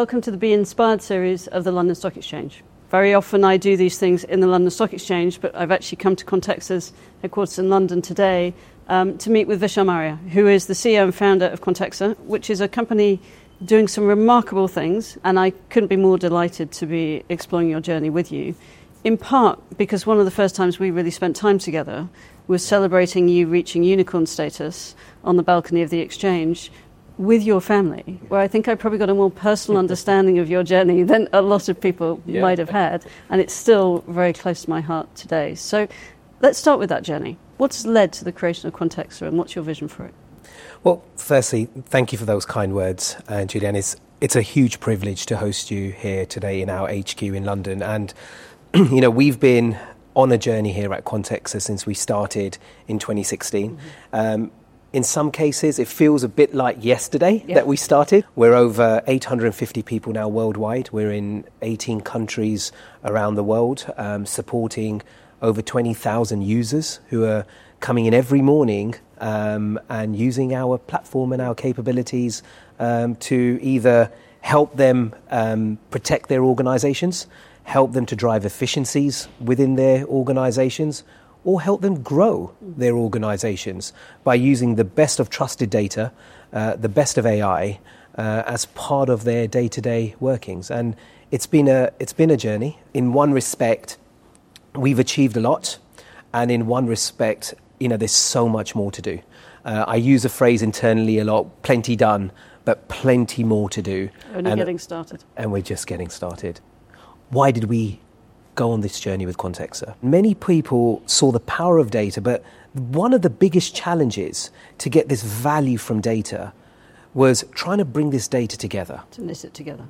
welcome to the Be Inspired series of the London Stock Exchange. Very often I do these things in the London Stock Exchange, but I've actually come to Contexa's headquarters in London today to meet with Vishal Marria, who is the CEO and founder of Contexa, which is a company doing some remarkable things, and I couldn't be more delighted to be exploring your journey with you, in part because one of the first times we really spent time together was celebrating you reaching unicorn status on the balcony of the exchange with your family, where I think I probably got a more personal understanding of your journey than a lot of people might have had, and it's still very close to my heart today. So let's start with that journey. What's led to the creation of Contexa, and what's your vision for it? Well, firstly, thank you for those kind words, Julianne. It's a huge privilege to host you here today in our HQ in London. And, you know, we've been on a journey here at Contexa since we started in 2016. In some cases, it feels a bit like yesterday that we started. We're over 850 people now worldwide. We're in 18 countries around the world, supporting over 20,000 users who are coming in every morning and using our platform and our capabilities to either help them protect their organizations, help them to drive efficiencies within their organizations, or help them grow their organizations by using the best of trusted data, the best of AI, as part of their day-to-day workings. And it's been a journey. In one respect, we've achieved a lot, and in one respect, you know, there's so much more to do. I use a phrase internally a lot: plenty done, but plenty more to do. Only getting started. And we're just getting started. Why did we go on this journey with Contexa? Many people saw the power of data, but one of the biggest challenges to get this value from data was trying to bring this data together. To knit it together.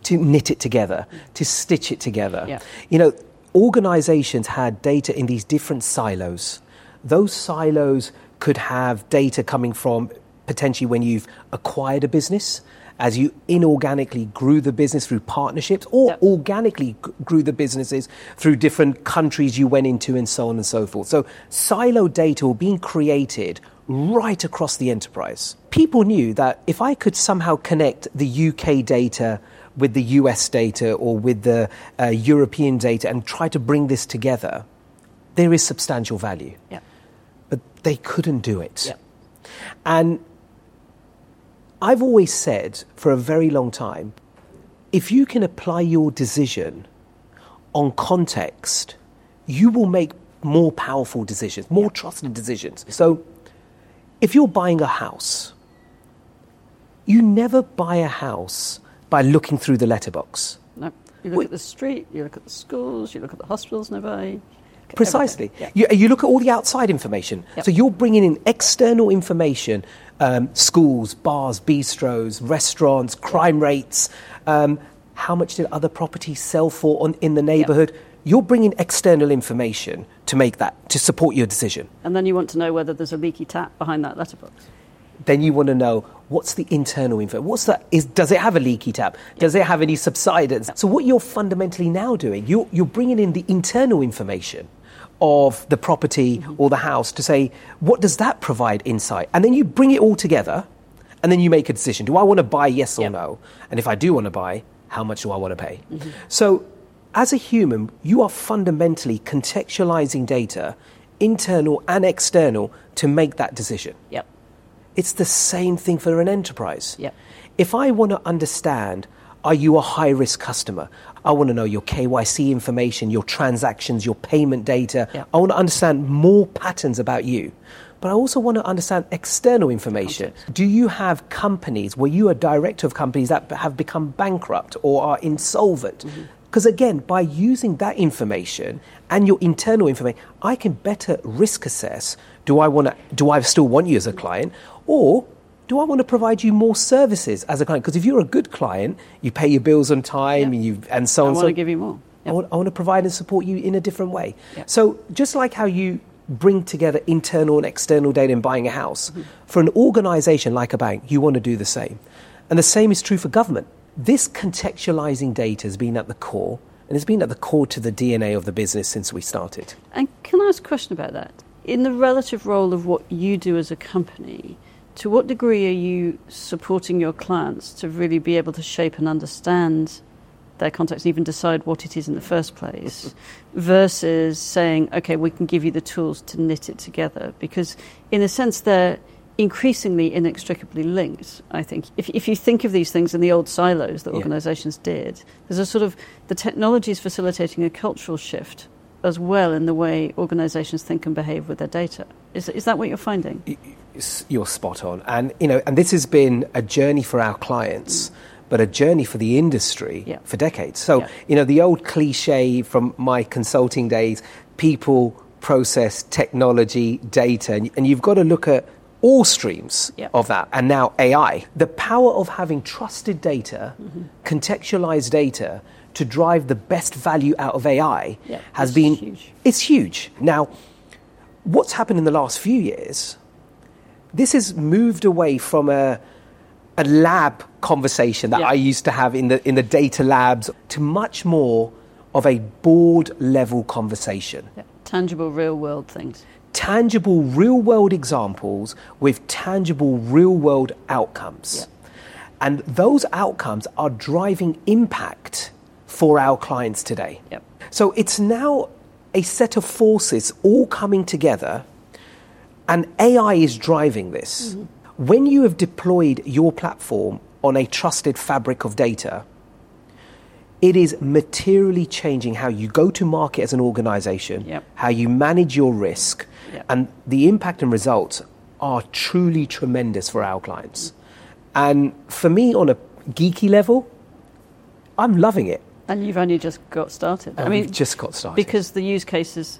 To stitch it together. Yeah. You know, organizations had data in these different silos. Those silos could have data coming from potentially when you've acquired a business, as you inorganically grew the business through partnerships, or organically grew the businesses through different countries you went into, and so on and so forth. So silo data were being created right across the enterprise. People knew that if I could somehow connect the UK data with the US data or with the European data and try to bring this together, there is substantial value. Yeah. But they couldn't do it. Yeah. And I've always said for a very long time, if you can apply your decision on context, you will make more powerful decisions, more trusted decisions. So if you're buying a house, you never buy a house by looking through the letterbox. No, you look at the street, you look at the schools, you look at the hospitals nearby. Precisely. Yeah. You look at all the outside information. Yep. So you're bringing in external information, schools, bars, bistros, restaurants, crime rates, how much did other properties sell for in the neighbourhood. Yep. You're bringing external information to support your decision. And then you want to know whether there's a leaky tap behind that letterbox. Then you want to know, what's the internal info? Does it have a leaky tap? Does it have any subsidence? So what you're fundamentally now doing, you're bringing in the internal information of the property or the house to say, what does that provide insight? And then you bring it all together, and then you make a decision. Do I want to buy, yes or no? And if I do want to buy, how much do I want to pay? So as a human, you are fundamentally contextualizing data, internal and external, to make that decision. Yep. It's the same thing for an enterprise. Yep. If I want to understand, are you a high-risk customer? I want to know your KYC information, your transactions, your payment data. Yep. I want to understand more patterns about you. But I also want to understand external information. Context. Do you have companies where you are director of companies that have become bankrupt or are insolvent? Because again, by using that information and your internal information, I can better risk assess. Do I still want you as a client, or do I want to provide you more services as a client? Because if you're a good client, you pay your bills on time, and so on. I want to give you more. Yep. I want to provide and support you in a different way. Yep. So just like how you bring together internal and external data in buying a house, for an organization like a bank, you want to do the same. And the same is true for government. This contextualizing data has been at the core, and it's been at the core to the DNA of the business since we started. And can I ask a question about that? In the relative role of what you do as a company To what degree are you supporting your clients to really be able to shape and understand their context and even decide what it is in the first place, versus saying, okay, we can give you the tools to knit it together? Because in a sense, they're increasingly inextricably linked, I think. If you think of these things in the old silos that organisations did, there's a sort of, the technology is facilitating a cultural shift as well in the way organisations think and behave with their data. Is that what you're finding? You're spot on. And, and this has been a journey for our clients, but a journey for the industry for decades. So, the old cliche from my consulting days, people, process, technology, data, and you've got to look at all streams of that. And now AI. The power of having trusted data, contextualized data, to drive the best value out of AI has been huge. It's huge. Now, what's happened in the last few years, this has moved away from a lab conversation that I used to have in the data labs to much more of a board level conversation. Tangible real world things. Tangible real world examples with tangible real world outcomes. And those outcomes are driving impact for our clients today. So it's now a set of forces all coming together, and AI is driving this. When you have deployed your platform on a trusted fabric of data, it is materially changing how you go to market as an organization, how you manage your risk, and the impact and results are truly tremendous for our clients. And for me, on a geeky level, I'm loving it. And you've only just got started. We've just got started. Because the use cases,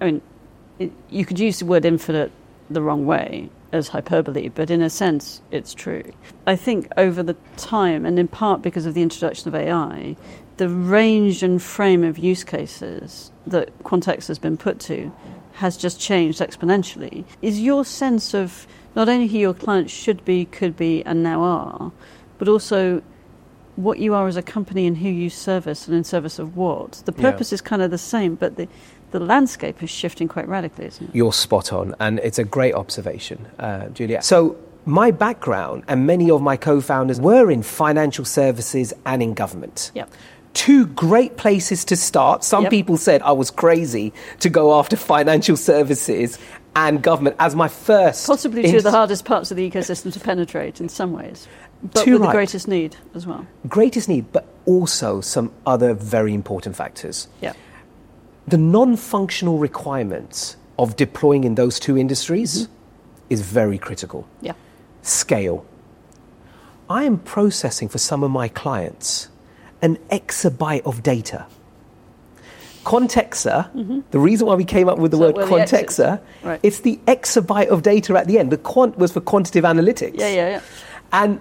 you could use the word infinite the wrong way as hyperbole, but in a sense, it's true. I think over the time, and in part because of the introduction of AI, the range and frame of use cases that Quantexa has been put to has just changed exponentially. Is your sense of not only who your clients should be, could be, and now are, but also what you are as a company and who you service and in service of what? The purpose is kind of the same, but the landscape is shifting quite radically, isn't it? You're spot on, and it's a great observation, Julia. So my background and many of my co-founders were in financial services and in government. Two great places to start. Some people said I was crazy to go after financial services and government as my first. Possibly two of the hardest parts of the ecosystem to penetrate in some ways, but with the greatest need as well. Greatest need, but also some other very important factors. The non-functional requirements of deploying in those two industries is very critical. Scale. I am processing for some of my clients an exabyte of data. Quantexa, the reason why we came up with the word Quantexa, it's the exabyte of data at the end. The quant was for quantitative analytics. And,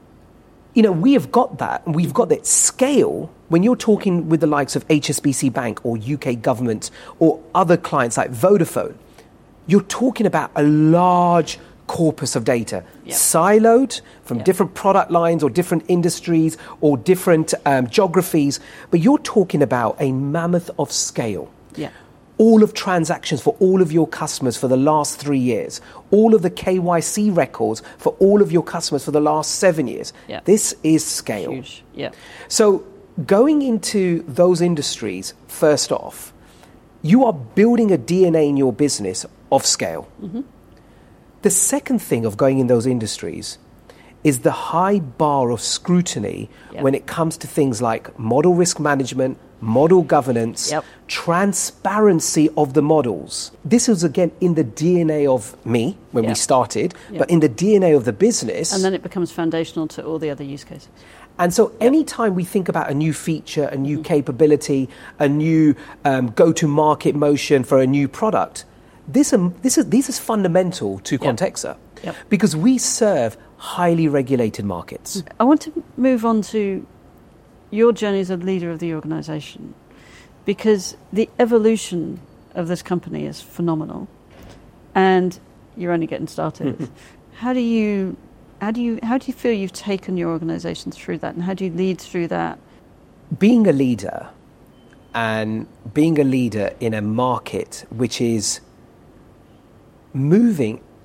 we have got that, and we've got that scale. When you're talking with the likes of HSBC Bank or UK government or other clients like Vodafone, you're talking about a large corpus of data, siloed from different product lines or different industries or different geographies, but you're talking about a mammoth of scale. All of transactions for all of your customers for the last 3 years, all of the KYC records for all of your customers for the last 7 years. This is scale. Huge. So going into those industries, first off, you are building a DNA in your business of scale. The second thing of going in those industries is the high bar of scrutiny when it comes to things like model risk management, model governance, transparency of the models. This was, again, in the DNA of me when we started, but in the DNA of the business. And then it becomes foundational to all the other use cases. And so anytime we think about a new feature, a new capability, a new go-to-market motion for a new product, this is fundamental to Quantexa because we serve highly regulated markets. I want to move on to your journey as a leader of the organisation, because the evolution of this company is phenomenal, and you're only getting started. How do you feel you've taken your organisation through that, and how do you lead through that? Being a leader, and being a leader in a market which is moving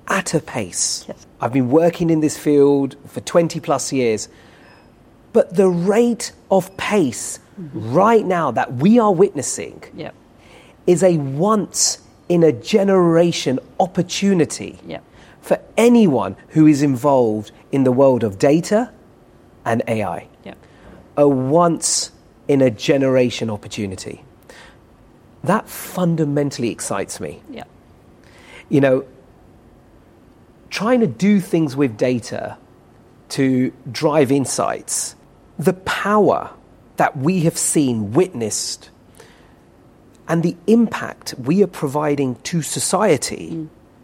at a pace. Yes. I've been working in this field for 20 plus years, but the rate of pace right now that we are witnessing Yep. is a once in a generation opportunity Yep. for anyone who is involved in the world of data and AI. Yep. A once in a generation opportunity. That fundamentally excites me. Yep. You know, trying to do things with data to drive insights, the power that we have seen, witnessed, and the impact we are providing to society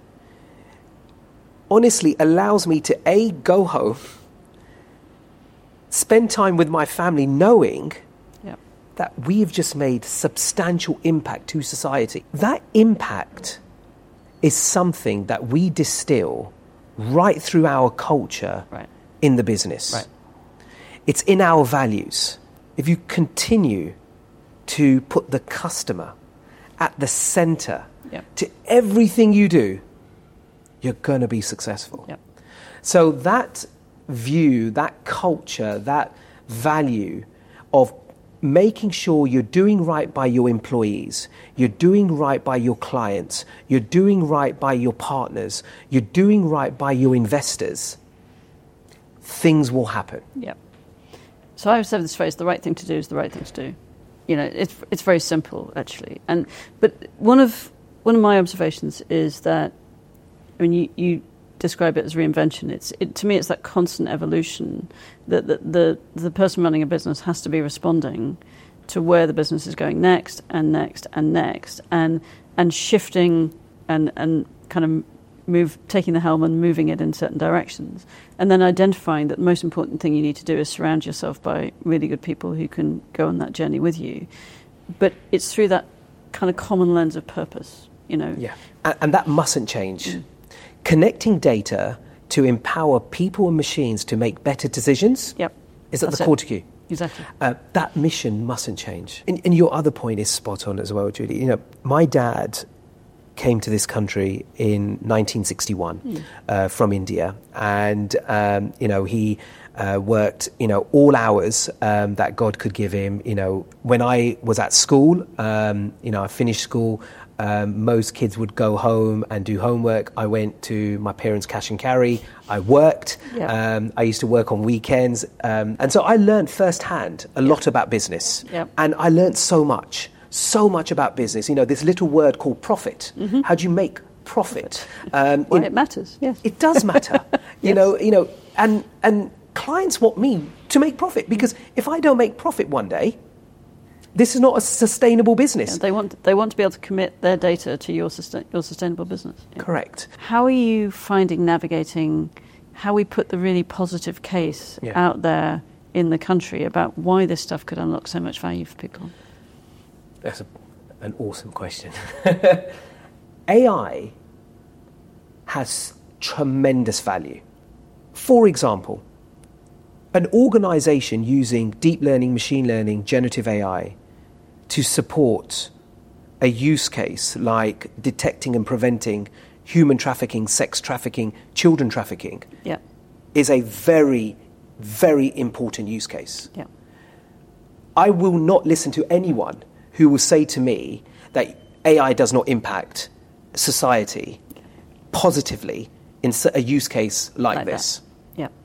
honestly allows me to A, go home, spend time with my family knowing Yep. that we have just made substantial impact to society. That impact is something that we distill right through our culture Right. in the business. Right. It's in our values. If you continue to put the customer at the center Yep. to everything you do, you're going to be successful. Yep. So that view, that culture, that value of making sure you're doing right by your employees, you're doing right by your clients, you're doing right by your partners, you're doing right by your investors, things will happen. Yep. So I always have this phrase: the right thing to do is the right thing to do. You know, it's very simple actually. But one of my observations is that, I mean, you describe it as reinvention. To me, it's that constant evolution that the person running a business has to be responding to where the business is going next and next and next, and shifting and kind of taking the helm and moving it in certain directions, and then identifying that the most important thing you need to do is surround yourself by really good people who can go on that journey with you. But it's through that kind of common lens of purpose, you know. Yeah, and that mustn't change. Connecting data to empower people and machines to make better decisions Yep. is at That's the it. core to you. Exactly. That mission mustn't change. And your other point is spot on as well, Julie. You know, my dad came to this country in 1961 from India, and you know, he worked, you know, all hours that God could give him. You know, when I was at school, you know, I finished school. Most kids would go home and do homework. I went to my parents' cash and carry. I worked. Yeah. I used to work on weekends. And so I learned firsthand a lot about business. Yep. And I learned so much about business. You know, this little word called profit. How do you make profit? Why it matters, yes. It does matter. Yes. You know, and clients want me to make profit, because if I don't make profit one day, this is not a sustainable business. Yeah, they want to be able to commit their data to your sustainable business. Yeah. Correct. How are you finding navigating how we put the really positive case out there in the country about why this stuff could unlock so much value for people? That's an awesome question. AI has tremendous value. For example, an organization using deep learning, machine learning, generative AI to support a use case like detecting and preventing human trafficking, sex trafficking, children trafficking Yeah. is a very, very important use case. Yeah. I will not listen to anyone who will say to me that AI does not impact society positively in a use case like this. That. Yeah.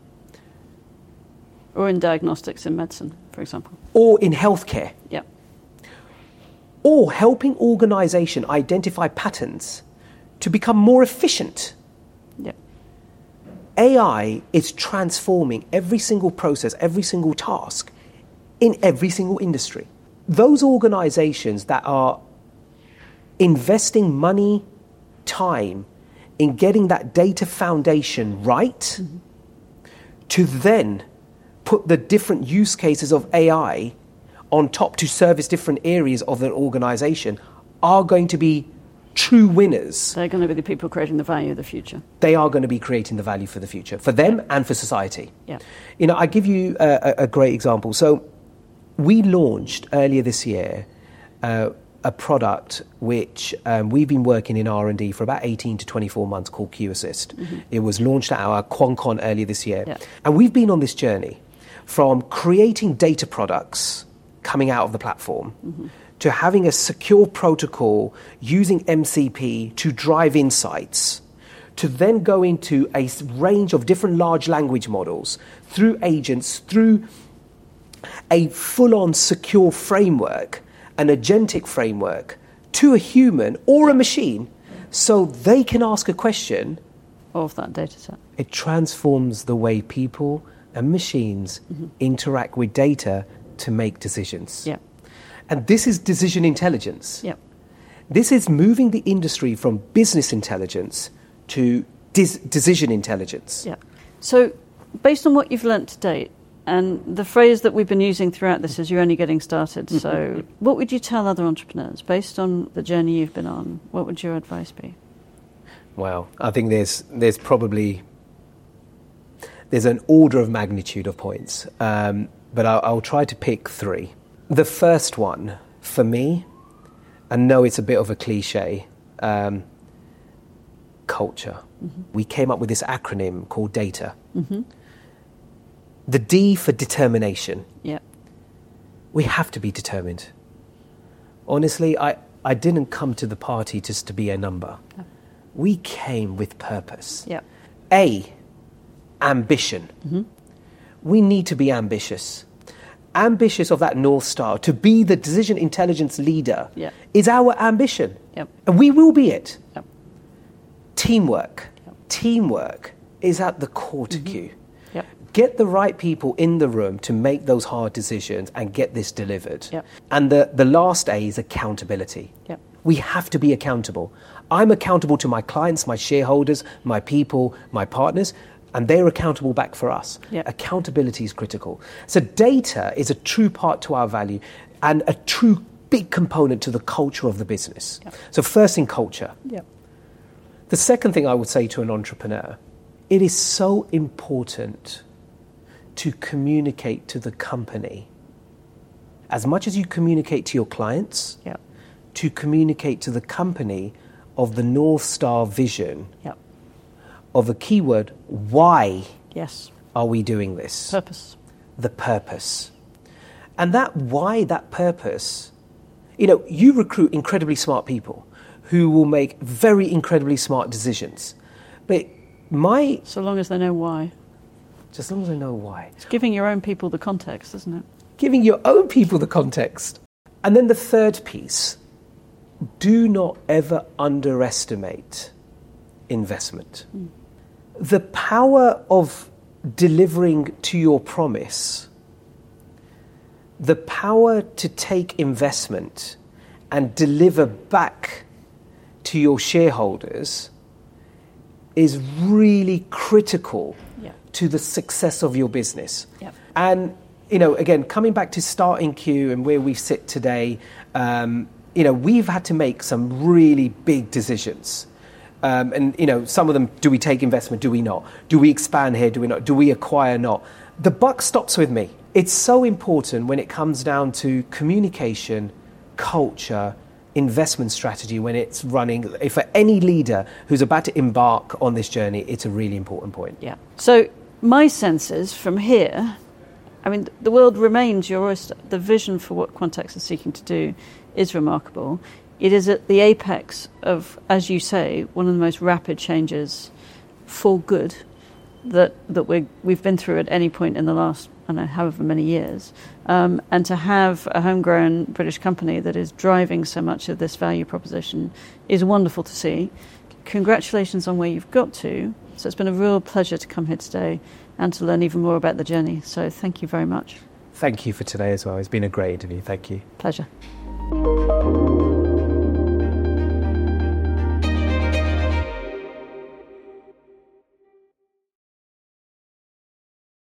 Or in diagnostics in medicine, for example. Or in healthcare. Yeah. Or helping organization identify patterns to become more efficient. Yeah. AI is transforming every single process, every single task in every single industry. Those organizations that are investing money, time in getting that data foundation right, to then put the different use cases of AI on top to service different areas of an organization, are going to be true winners. They're going to be the people creating the value of the future. They are going to be creating the value for the future, for them and for society. Yeah. You know, I give you a great example. So we launched earlier this year a product which we've been working in R&D for about 18 to 24 months called Q-Assist. It was launched at our QuantCon earlier this year. Yeah. And we've been on this journey from creating data products coming out of the platform to having a secure protocol using MCP to drive insights, to then go into a range of different large language models through agents, through a full-on secure framework, an agentic framework, to a human or a machine, so they can ask a question of that data set. It transforms the way people and machines interact with data to make decisions. Yeah. And this is decision intelligence. Yeah. This is moving the industry from business intelligence to decision intelligence. Yeah. So, based on what you've learnt to date, and the phrase that we've been using throughout this is you're only getting started. So, what would you tell other entrepreneurs based on the journey you've been on? What would your advice be? Wow, I think there's probably an order of magnitude of points, but I'll try to pick three. The first one for me, I know it's a bit of a cliche, culture. We came up with this acronym called DATA. The D for determination. Yeah. We have to be determined. Honestly, I didn't come to the party just to be a number. Yeah. We came with purpose. Yeah. A, ambition. We need to be ambitious. Ambitious of that North Star, to be the decision intelligence leader, is our ambition. Yep. And we will be it. Yep. Teamwork. Yep. Teamwork is at the core to Q. Yep. Get the right people in the room to make those hard decisions and get this delivered. Yep. And the last A is accountability. Yep. We have to be accountable. I'm accountable to my clients, my shareholders, my people, my partners, and they're accountable back for us. Yep. Accountability is critical. So data is a true part to our value and a true big component to the culture of the business. Yep. So first in culture. Yep. The second thing I would say to an entrepreneur, it is so important to communicate to the company as much as you communicate to your clients, Yep. to communicate to the company of the North Star vision Yep. of a keyword, why Yes. are we doing this? Purpose. The purpose. And that why, that purpose, you recruit incredibly smart people who will make very incredibly smart decisions. But so long as they know why. just as long as they know why. It's giving your own people the context, isn't it? Giving your own people the context. And then the third piece, do not ever underestimate investment. The power of delivering to your promise, the power to take investment and deliver back to your shareholders is really critical to the success of your business. Yep. And, again, coming back to starting Q and where we sit today, we've had to make some really big decisions. And, some of them, do we take investment? Do we not? Do we expand here? Do we not? Do we acquire not? The buck stops with me. It's so important when it comes down to communication, culture, investment strategy, when it's running. For any leader who's about to embark on this journey, it's a really important point. Yeah. So my sense is from here, the world remains your oyster. The vision for what Quantex is seeking to do is remarkable. It is at the apex of, as you say, one of the most rapid changes for good that we've been through at any point in the last, however many years. And to have a homegrown British company that is driving so much of this value proposition is wonderful to see. Congratulations on where you've got to. So it's been a real pleasure to come here today and to learn even more about the journey. So thank you very much. Thank you for today as well. It's been a great interview. Thank you. Pleasure.